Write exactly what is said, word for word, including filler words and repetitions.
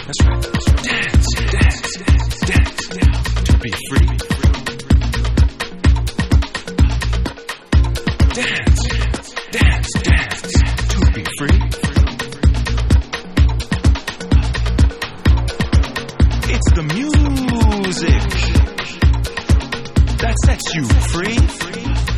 That's right. Dance, dance, dance, dance to be free. Dance, dance, dance to be free. It's the music that sets you free.